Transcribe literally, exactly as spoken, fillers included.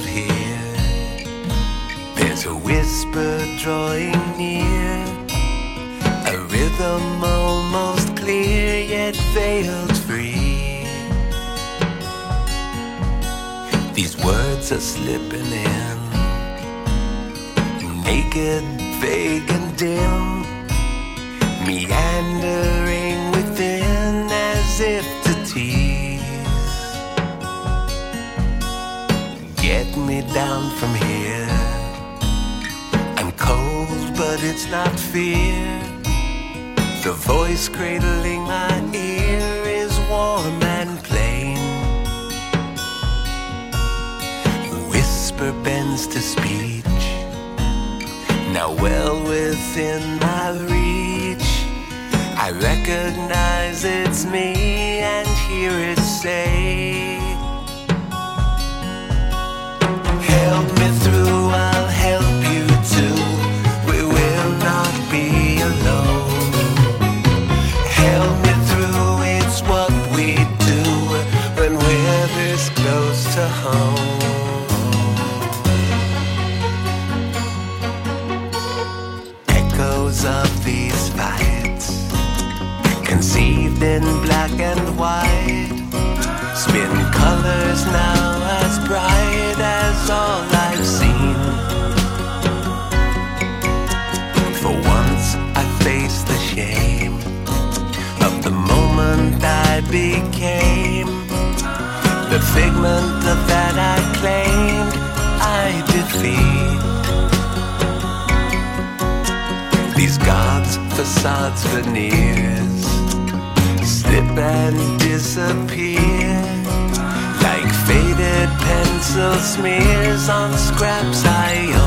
here. There's a whisper drawing near, a rhythm almost clear yet veiled free. These words are slipping in, naked, vague and dim, meandering within as if to tease. Get me down from here. I'm cold, but it's not fear. The voice cradling my ear is warm and plain. Whisper bends to speech, now well within my reach. I recognize it's me and hear it say, help me through, I'll help you too. We will not be alone. Help me through, it's what we do when we're this close to home. Echoes of these fights, conceived in black and white, spin colors now as bright as all I've seen. For once I face the shame of the moment I became, the figment of that I claimed I defeat. These gods, facades, veneers slip and disappear like faded pencil smears on scraps I own.